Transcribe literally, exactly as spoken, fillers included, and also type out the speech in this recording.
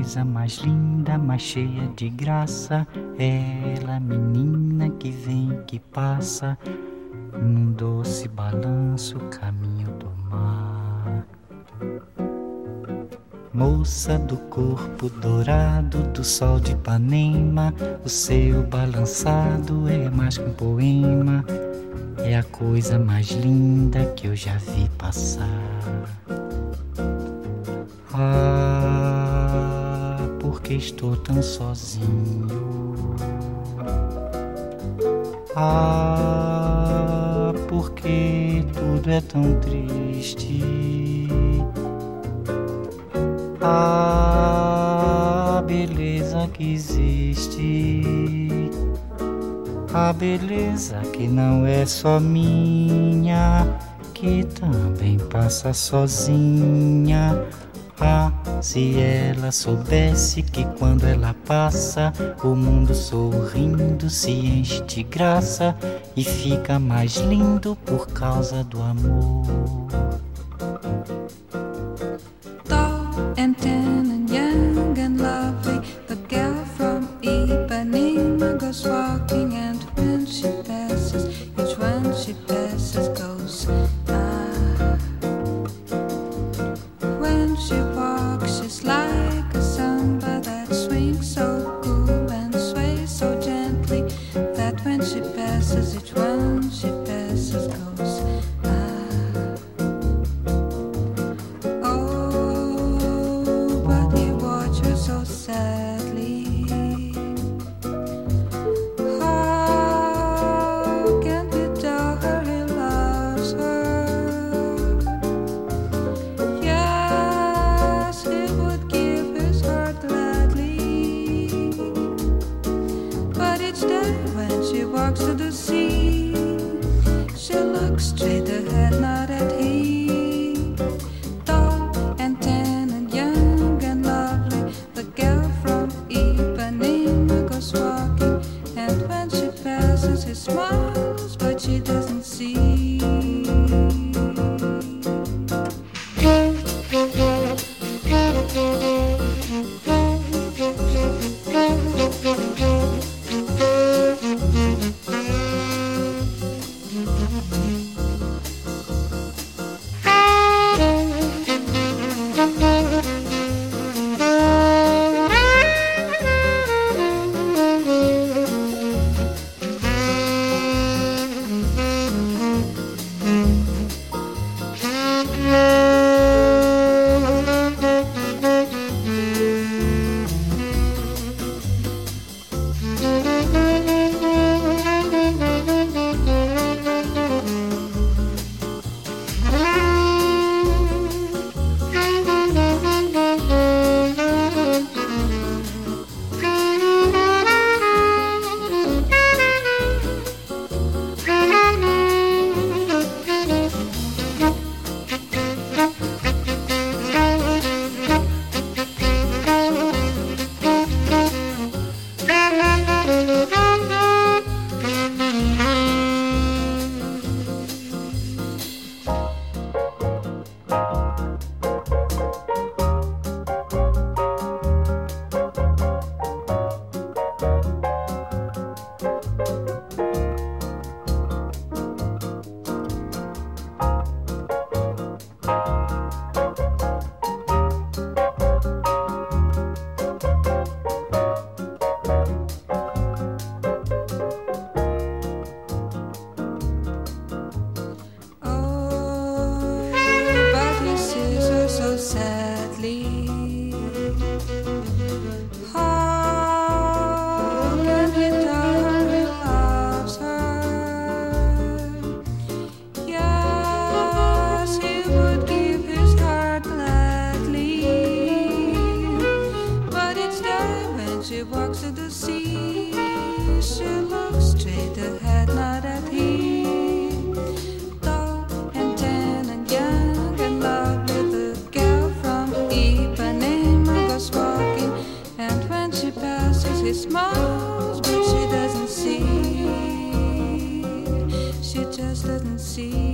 coisa mais linda, mais cheia de graça. Ela, menina que vem, que passa, num doce balanço, caminho do mar. Moça do corpo dourado do sol de Ipanema, o seu balançado é mais que um poema. É a coisa mais linda que eu já vi passar. Ah, porque estou tão sozinho. Ah, porque tudo é tão triste. Ah, beleza que existe. A beleza que não é só minha, que também passa sozinha. Ah, se ela soubesse que quando ela passa, o mundo sorrindo se enche de graça e fica mais lindo por causa do amor. Tall and tan and young and lovely, the girl from Ipanema goes walking, and when she passes, each one she passes goes ah. When she walks, she's like a samba that swings so cool and sways so gently that when she passes, each one she passes goes ah. Oh, but he watches her so sadly. How can he tell her he loves her? Yes, he would give his heart gladly. But each day when she walks to the sea, she looks straight ahead, not at him. Tall and tan and young and lovely, the girl from Ipanema goes walking, and when she passes, he smiles, but she doesn't see. Smiles, but she doesn't see. She just doesn't see.